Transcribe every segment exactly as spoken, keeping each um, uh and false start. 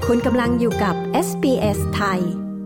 คุณกำลังอยู่กับ เอส บี เอส ไทย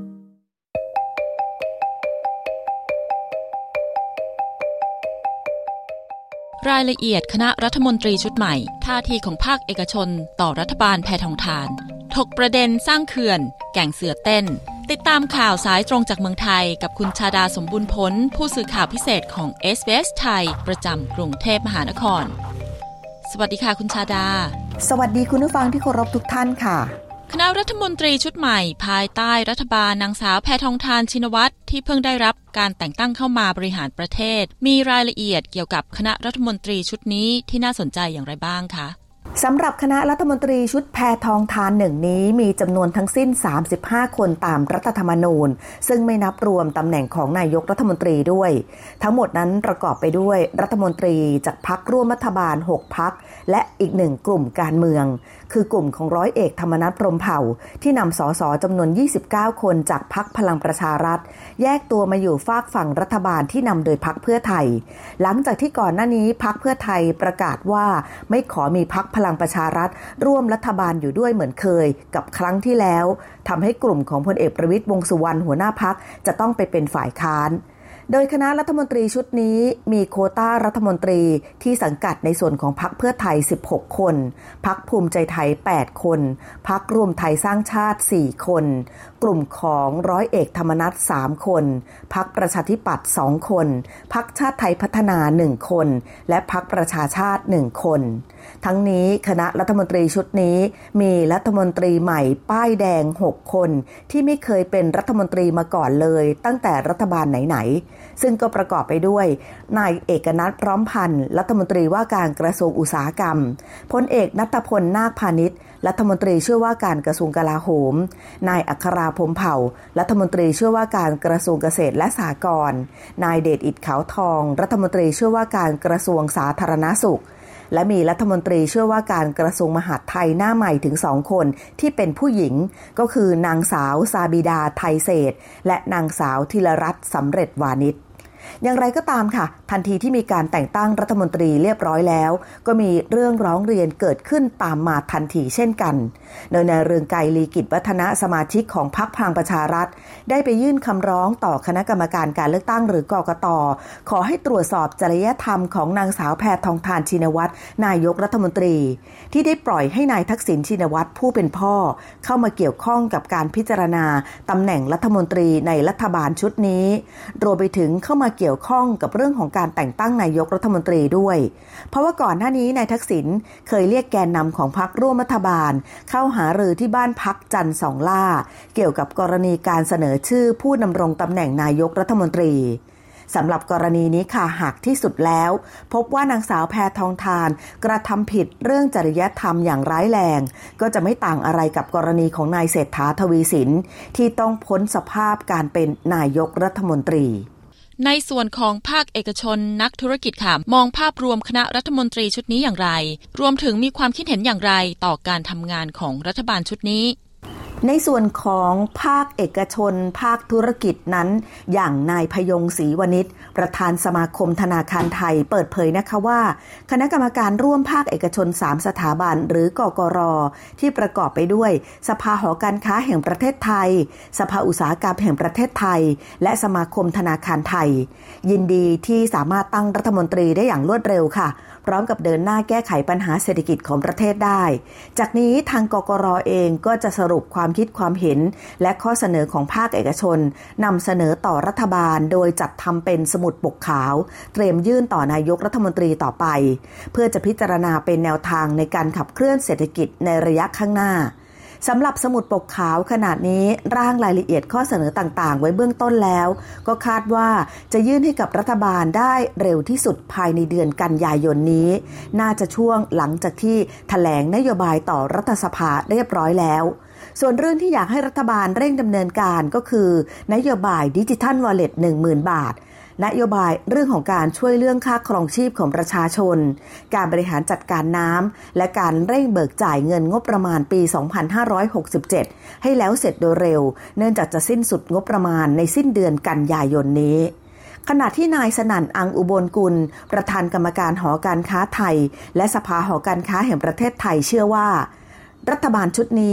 รายละเอียดคณะรัฐมนตรีชุดใหม่ท่าทีของภาคเอกชนต่อรัฐบาลแพทองธารถกประเด็นสร้างเขื่อนแก่งเสือเต้นติดตามข่าวสายตรงจากเมืองไทยกับคุณชาดาสมบูรณ์ผลผู้สื่อข่าวพิเศษของ เอส บี เอส ไทยประจำกรุงเทพมหานครสวัสดีค่ะคุณชาดาสวัสดีคุณผู้ฟังที่เคารพทุกท่านค่ะคณะรัฐมนตรีชุดใหม่ภายใต้รัฐบาลนางสาวแพทองธารชินวัตรที่เพิ่งได้รับการแต่งตั้งเข้ามาบริหารประเทศมีรายละเอียดเกี่ยวกับคณะรัฐมนตรีชุดนี้ที่น่าสนใจอย่างไรบ้างคะสำหรับคณะรัฐมนตรีชุดแพทองธารหนึ่งนี้มีจำนวนทั้งสิ้นสามสิบห้าคนตามรัฐธรรมนูญซึ่งไม่นับรวมตำแหน่งของนายกรัฐมนตรีด้วยทั้งหมดนั้นประกอบไปด้วยรัฐมนตรีจากพรรคร่วมรัฐบาลหกพรรคและอีกหนึ่งกลุ่มการเมืองคือกลุ่มของร้อยเอกธรรมนัสพรหมเผ่าที่นำสสจำนวนยี่สิบเก้าคนจากพรรคพลังประชารัฐแยกตัวมาอยู่ฝากฝั่งรัฐบาลที่นำโดยพรรคเพื่อไทยหลังจากที่ก่อนหน้านี้พรรคเพื่อไทยประกาศว่าไม่ขอมีพรรคพลังประชารัฐร่วมรัฐบาลอยู่ด้วยเหมือนเคยกับครั้งที่แล้วทำให้กลุ่มของพลเอกประวิตรวงษ์สุวรรณหัวหน้าพรรคจะต้องไปเป็นฝ่ายค้านโดยคณะรัฐมนตรีชุดนี้มีโควต้ารัฐมนตรีที่สังกัดในส่วนของพรรคเพื่อไทยสิบหกคนพรรคภูมิใจไทยแปดคนพรรครวมไทยสร้างชาติสี่คนกลุ่มของร้อยเอกธรรมนัสสามคนพรรคประชาธิปัตย์สองคนพรรคชาติไทยพัฒนาหนึ่งคนและพรรคประชาชาติหนึ่งคนทั้งนี้คณะรัฐมนตรีชุดนี้มีรัฐมนตรีใหม่ป้ายแดงหกคนที่ไม่เคยเป็นรัฐมนตรีมาก่อนเลยตั้งแต่รัฐบาลไหนๆซึ่งก็ประกอบไปด้วยนายเอกนัทพร้อมพันธ์รัฐมนตรีว่าการกระทรวงอุตสาหกรรมพลเอกณัฐพลนาคพานิชรัฐมนตรีช่วยว่าการกระทรวงกลาโหมนายอัคราพรหมเผ่ารัฐมนตรีช่วยว่าการกระทรวงเกษตรและสหกรณ์นายเดชอิฐขาวทองรัฐมนตรีช่วยว่าการกระทรวงสาธารณสุขและมีรัฐมนตรีช่วยว่าการกระทรวงมหาดไทยหน้าใหม่ถึงสองคนที่เป็นผู้หญิงก็คือนางสาวซาบิดาไทยเศรษฐ์และนางสาวธีรรัตน์สำเร็จวานิชอย่างไรก็ตามค่ะทันทีที่มีการแต่งตั้งรัฐมนตรีเรียบร้อยแล้วก็มีเรื่องร้องเรียนเกิดขึ้นตามมาทันทีเช่นกันโดยนายเรืองไกรลีกิจวัฒนะสมาชิกของพรรคพลังประชารัฐได้ไปยื่นคำร้องต่อคณะกรรมการการเลือกตั้งหรือกกต.ขอให้ตรวจสอบจริยธรรมของนางสาวแพทองธารชินวัตรนายกรัฐมนตรีที่ได้ปล่อยให้นายทักษิณชินวัตรผู้เป็นพ่อเข้ามาเกี่ยวข้องกับการพิจารณาตำแหน่งรัฐมนตรีในรัฐบาลชุดนี้รวมไปถึงเข้ามาเกี่ยวข้องกับเรื่องของการแต่งตั้งนายกรัฐมนตรีด้วยเพราะว่าก่อนหน้านี้นายทักษิณเคยเรียกแกนนำของพรรคร่วมรัฐบาลเข้าหารือที่บ้านพักจันทร์สองล่าเกี่ยวกับกรณีการเสนอชื่อผู้ดำรงตำแหน่งนายกรัฐมนตรีสำหรับกรณีนี้ค่ะหากที่สุดแล้วพบว่านางสาวแพทองธารกระทำผิดเรื่องจริยธรรมอย่างร้ายแรงก็จะไม่ต่างอะไรกับกรณีของนายเศรษฐาทวีสินที่ต้องพ้นสภาพการเป็นนายกรัฐมนตรีในส่วนของภาคเอกชนนักธุรกิจค่ะมองภาพรวมคณะรัฐมนตรีชุดนี้อย่างไรรวมถึงมีความคิดเห็นอย่างไรต่อการทำงานของรัฐบาลชุดนี้ในส่วนของภาคเอกชนภาคธุรกิจนั้นอย่างนายพยงศรีวณิชประธานสมาคมธนาคารไทยเปิดเผยนะคะว่าคณะกรรมการร่วมภาคเอกชนสามสถาบันหรือกกร.ที่ประกอบไปด้วยสภาหอการค้าแห่งประเทศไทยสภาอุตสาหกรรมแห่งประเทศไทยและสมาคมธนาคารไทยยินดีที่สามารถตั้งรัฐมนตรีได้อย่างรวดเร็วค่ะพร้อมกับเดินหน้าแก้ไขปัญหาเศรษฐกิจของประเทศได้จากนี้ทางกกร.เองก็จะสรุปความคิดความเห็นและข้อเสนอของภาคเอกชนนำเสนอต่อรัฐบาลโดยจัดทำเป็นสมุดปกขาวเตรียมยื่นต่อนายกรัฐมนตรีต่อไปเพื่อจะพิจารณาเป็นแนวทางในการขับเคลื่อนเศรษฐกิจในระยะข้างหน้าสำหรับสมุดปกขาวขนาดนี้ร่างรายละเอียดข้อเสนอต่างๆไว้เบื้องต้นแล้วก็คาดว่าจะยื่นให้กับรัฐบาลได้เร็วที่สุดภายในเดือนกันยายนนี้น่าจะช่วงหลังจากที่แถลงนโยบายต่อรัฐสภาเรียบร้อยแล้วส่วนเรื่องที่อยากให้รัฐบาลเร่งดำเนินการก็คือนโยบายดิจิทัลวอลเล็ต หนึ่งหมื่น บาทนโยบายเรื่องของการช่วยเรื่องค่าครองชีพของประชาชนการบริหารจัดการน้ำและการเร่งเบิกจ่ายเงินงบประมาณปี สองพันห้าร้อยหกสิบเจ็ด ให้แล้วเสร็จโดยเร็วเนื่องจากจะสิ้นสุดงบประมาณในสิ้นเดือนกันยายนนี้ขณะที่นายสนั่นอังอุบลกุลประธานกรรมการหอการค้าไทยและสภาหอการค้าแห่งประเทศไทยเชื่อว่ารัฐบาลชุดนี้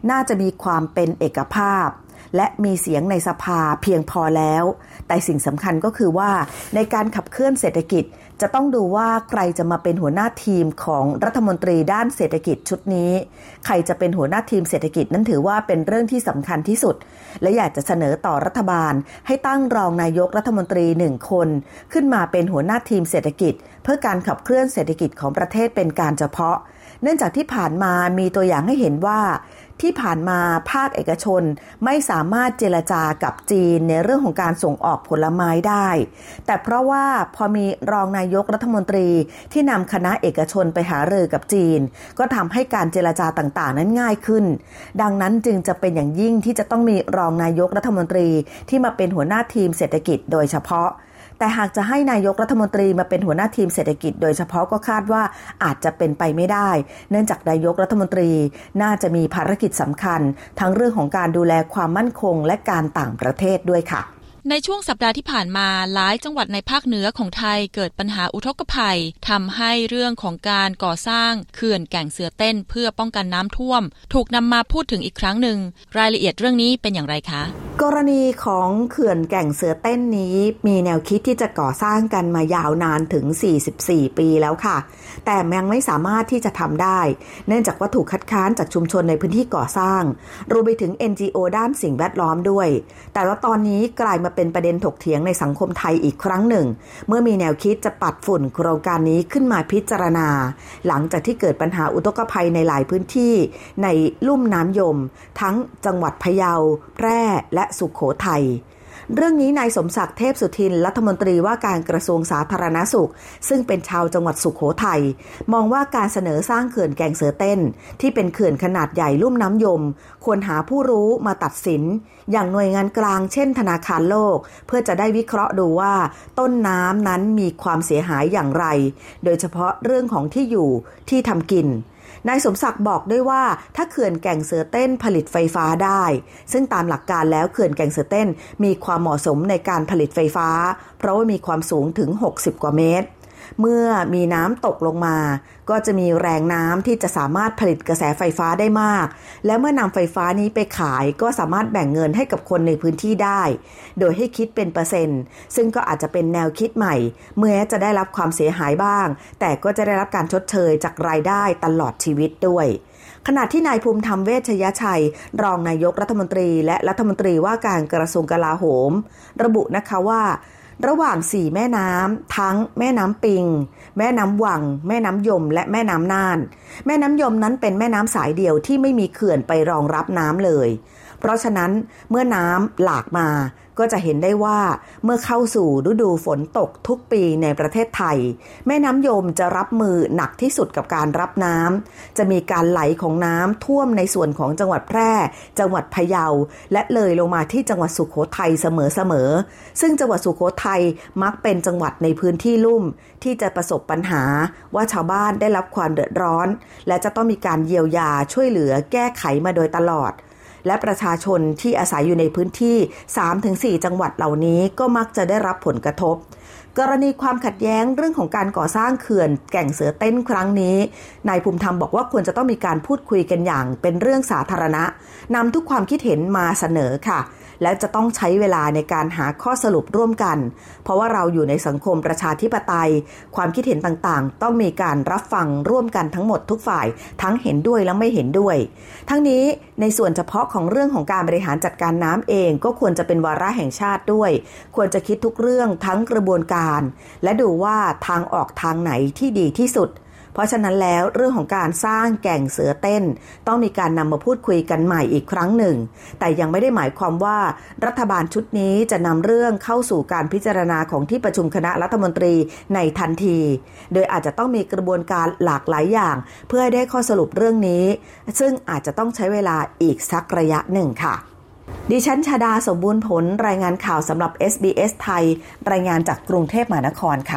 น่าจะมีความเป็นเอกภาพและมีเสียงในสภาเพียงพอแล้วแต่สิ่งสำคัญก็คือว่าในการขับเคลื่อนเศรษฐกิจจะต้องดูว่าใครจะมาเป็นหัวหน้าทีมของรัฐมนตรีด้านเศรษฐกิจชุดนี้ใครจะเป็นหัวหน้าทีมเศรษฐกิจนั้นถือว่าเป็นเรื่องที่สำคัญที่สุดและอยากจะเสนอต่อรัฐบาลให้ตั้งรองนายกรัฐมนตรีหนึ่งคนขึ้นมาเป็นหัวหน้าทีมเศรษฐกิจเพื่อการขับเคลื่อนเศรษฐกิจของประเทศเป็นการเฉพาะเนื่องจากที่ผ่านมามีตัวอย่างให้เห็นว่าที่ผ่านมาภาคเอกชนไม่สามารถเจรจากับจีนในเรื่องของการส่งออกผลไม้ได้แต่เพราะว่าพอมีรองนายกรัฐมนตรีที่นำคณะเอกชนไปหารือกับจีนก็ทำให้การเจรจาต่างๆนั้นง่ายขึ้นดังนั้นจึงจะเป็นอย่างยิ่งที่จะต้องมีรองนายกรัฐมนตรีที่มาเป็นหัวหน้าทีมเศรษฐกิจโดยเฉพาะแต่หากจะให้นายกรัฐมนตรีมาเป็นหัวหน้าทีมเศรษฐกิจโดยเฉพาะก็คาดว่าอาจจะเป็นไปไม่ได้เนื่องจากนายกรัฐมนตรีน่าจะมีภารกิจสำคัญทั้งเรื่องของการดูแลความมั่นคงและการต่างประเทศด้วยค่ะในช่วงสัปดาห์ที่ผ่านมาหลายจังหวัดในภาคเหนือของไทยเกิดปัญหาอุทกภัยทำให้เรื่องของการก่อสร้างเขื่อนแก่งเสือเต้นเพื่อป้องกันน้ำท่วมถูกนำมาพูดถึงอีกครั้งหนึ่งรายละเอียดเรื่องนี้เป็นอย่างไรคะกรณีของเขื่อนแก่งเสือเต้นนี้มีแนวคิดที่จะก่อสร้างกันมายาวนานถึงสี่สิบสี่ปีแล้วค่ะแต่ยังไม่สามารถที่จะทำได้เนื่องจากว่าถูกคัดค้านจากชุมชนในพื้นที่ก่อสร้างรวมไปถึง เอ็น จี โอ ด้านสิ่งแวดล้อมด้วยแต่ว่าตอนนี้กลายมาเป็นประเด็นถกเถียงในสังคมไทยอีกครั้งหนึ่งเมื่อมีแนวคิดจะปัดฝุ่นโครงการนี้ขึ้นมาพิจารณาหลังจากที่เกิดปัญหาอุทกภัยในหลายพื้นที่ในลุ่มน้ำยมทั้งจังหวัดพะเยาแพร่และสุโขทัยเรื่องนี้นายสมศักดิ์เทพสุทินรัฐมนตรีว่าการกระทรวงสาธารณสุขซึ่งเป็นชาวจังหวัดสุโขทัยมองว่าการเสนอสร้างเขื่อนแก่งเสือเต้นที่เป็นเขื่อนขนาดใหญ่ลุ่มน้ำยมควรหาผู้รู้มาตัดสินอย่างหน่วยงานกลางเช่นธนาคารโลกเพื่อจะได้วิเคราะห์ดูว่าต้นน้ำนั้นมีความเสียหายอย่างไรโดยเฉพาะเรื่องของที่อยู่ที่ทำกินนายสมศักดิ์บอกด้วยว่าถ้าเขื่อนแก่งเสือเต้นผลิตไฟฟ้าได้ซึ่งตามหลักการแล้วเขื่อนแก่งเสือเต้นมีความเหมาะสมในการผลิตไฟฟ้าเพราะว่ามีความสูงถึงหกสิบกว่าเมตรเมื่อมีน้ำตกลงมาก็จะมีแรงน้ำที่จะสามารถผลิตกระแสไฟฟ้าได้มากและเมื่อนำไฟฟ้านี้ไปขายก็สามารถแบ่งเงินให้กับคนในพื้นที่ได้โดยให้คิดเป็นเปอร์เซ็นต์ซึ่งก็อาจจะเป็นแนวคิดใหม่เมื่อจะได้รับความเสียหายบ้างแต่ก็จะได้รับการชดเชยจากรายได้ตลอดชีวิตด้วยขณะที่นายภูมิธรรมเวชยชัยรองนายกรัฐมนตรีและรัฐมนตรีว่าการกระทรวงกลาโหมระบุนะคะว่าระหว่างสี่แม่น้ำทั้งแม่น้ำปิงแม่น้ำวังแม่น้ำยมและแม่น้ำน่านแม่น้ำยมนั้นเป็นแม่น้ำสายเดียวที่ไม่มีเขื่อนไปรองรับน้ำเลยเพราะฉะนั้นเมื่อน้ำหลากมาก็จะเห็นได้ว่าเมื่อเข้าสู่ฤดูฝนตกทุกปีในประเทศไทยแม่น้ำยมจะรับมือหนักที่สุดกับการรับน้ำจะมีการไหลของน้ำท่วมในส่วนของจังหวัดแพร่จังหวัดพะเยาและเลยลงมาที่จังหวัดสุโขทัยเสมอๆซึ่งจังหวัดสุโขทัยมักเป็นจังหวัดในพื้นที่ลุ่มที่จะประสบปัญหาว่าชาวบ้านได้รับความเดือดร้อนและจะต้องมีการเยียวยาช่วยเหลือแก้ไขมาโดยตลอดและประชาชนที่อาศัยอยู่ในพื้นที่ สามถึงสี่ จังหวัดเหล่านี้ก็มักจะได้รับผลกระทบกรณีความขัดแย้งเรื่องของการก่อสร้างเขื่อนแก่งเสือเต้นครั้งนี้นายภูมิธรรมบอกว่าควรจะต้องมีการพูดคุยกันอย่างเป็นเรื่องสาธารณะนำทุกความคิดเห็นมาเสนอค่ะและจะต้องใช้เวลาในการหาข้อสรุปร่วมกันเพราะว่าเราอยู่ในสังคมประชาธิปไตยความคิดเห็นต่างๆต้องมีการรับฟังร่วมกันทั้งหมดทุกฝ่ายทั้งเห็นด้วยและไม่เห็นด้วยทั้งนี้ในส่วนเฉพาะของเรื่องของการบริหารจัดการน้ำเองก็ควรจะเป็นวาระแห่งชาติด้วยควรจะคิดทุกเรื่องทั้งกระบวนการและดูว่าทางออกทางไหนที่ดีที่สุดเพราะฉะนั้นแล้วเรื่องของการสร้างแก่งเสือเต้นต้องมีการนำมาพูดคุยกันใหม่อีกครั้งหนึ่งแต่ยังไม่ได้หมายความว่ารัฐบาลชุดนี้จะนำเรื่องเข้าสู่การพิจารณาของที่ประชุมคณะรัฐมนตรีในทันทีโดยอาจจะต้องมีกระบวนการหลากหลายอย่างเพื่อให้ได้ข้อสรุปเรื่องนี้ซึ่งอาจจะต้องใช้เวลาอีกสักระยะหนึ่งค่ะดิฉันชดาสมบูรณ์ผลรายงานข่าวสำหรับ เอส บี เอส ไทยรายงานจากกรุงเทพมหานครค่ะ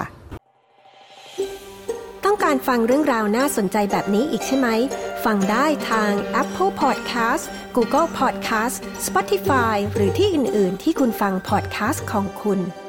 ต้องการฟังเรื่องราวน่าสนใจแบบนี้อีกใช่ไหมฟังได้ทาง Apple Podcast Google Podcast Spotify หรือที่อื่นๆที่คุณฟัง podcast ของคุณ